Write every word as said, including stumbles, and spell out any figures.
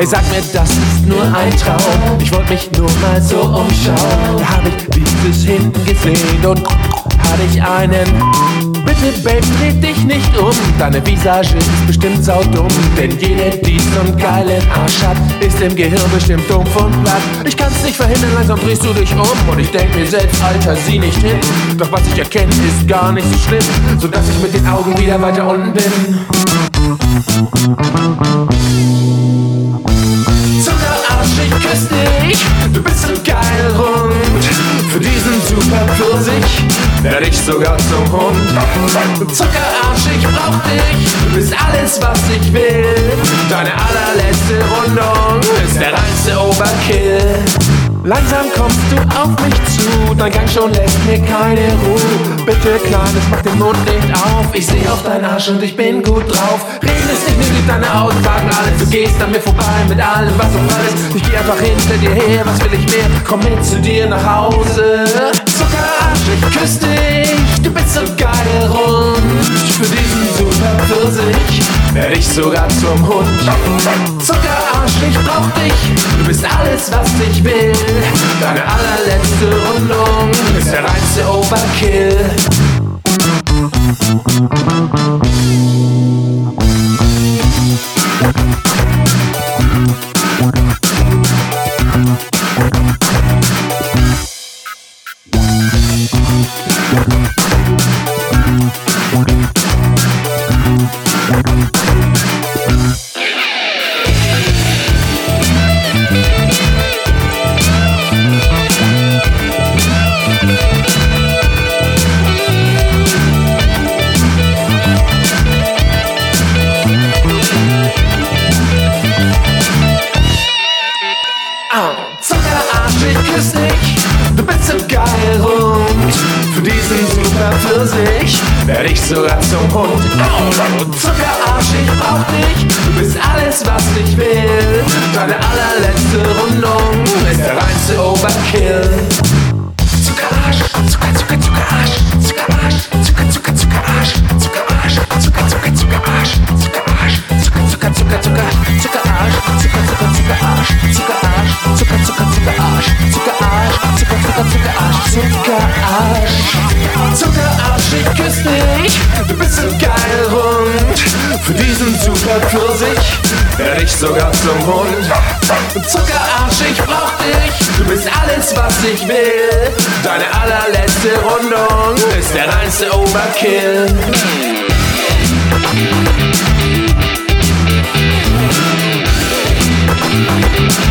Hey, sag mir, das ist nur ein Traum. Ich wollte mich nur mal so umschauen. Da hab ich dieses hinten gesehen und hatte ich einen. Bitte, Babe, dreh dich nicht um. Deine Visage ist bestimmt saudumm. Denn jede, die so'n geilen Arsch hat, ist im Gehirn bestimmt dumpf und platt. Ich kann's nicht verhindern, langsam drehst du dich um. Und ich denk mir selbst, Alter, sieh nicht hin. Doch was ich erkenne, ist gar nicht so schlimm, sodass ich mit den Augen wieder weiter unten bin. Zuckerarsch, ich küss dich. Du bist so geil rund. Für diesen super Pfirsich werd ich sogar zum Hund. Zuckerarsch, ich brauch dich. Du bist alles, was ich will. Deine allerletzte Rundung ist der reinste Overkill. Langsam kommst du auf mich zu, dein Gang schon lässt mir keine Ruhe. Bitte Kleines, mach den Mund nicht auf. Ich seh auf deinen Arsch und ich bin gut drauf. Reden ist nicht nötig, deine Aussagen alles. Du gehst an mir vorbei mit allem, was um alles. Ich geh einfach hinter dir her, was will ich mehr? Komm mit zu dir nach Hause. Zuckerarsch, ich küss dich. Du bist so geil rund. Für diesen super Pfirsich werd ich sogar zum Hund. Zuckerarsch, ich brauch dich. Du bist alles, was ich will. Deine allerletzte Rundung ist der reinste Overkill. Zuckerarsch, ich küss dich, du bist so geil rund. Für diesen super Pfirsich werd ich sogar zum Hund. Zuckerarsch, ich brauch dich, du bist alles, was ich will. Deine allerletzte Rundung ist der reinste Overkill. Zuckerarsch, Zucker, Zucker, Zuckerarsch, Zuckerarsch, Zucker, Zucker, Zuckerarsch, Zuckerarsch, Zucker, Zucker, Zuckerarsch, Zuckerarsch, Zucker, Zucker, Zucker, Zucker, Zuckerarsch, Zucker, Zucker, Zuckerarsch, Zuckerarsch, Zucker, Zucker, Zuckerarsch, Zuckerarsch, Zucker, Zucker, Zuckerarsch, Zuckerarsch, Zuckerarsch, ich küss dich, du bist so geil rund. Für diesen super Pfirsich werd ich sogar zum Hund. Zuckerarsch, ich brauch dich, du bist alles, was ich will. Deine allerletzte Rundung ist der reinste Overkill. We'll be right back.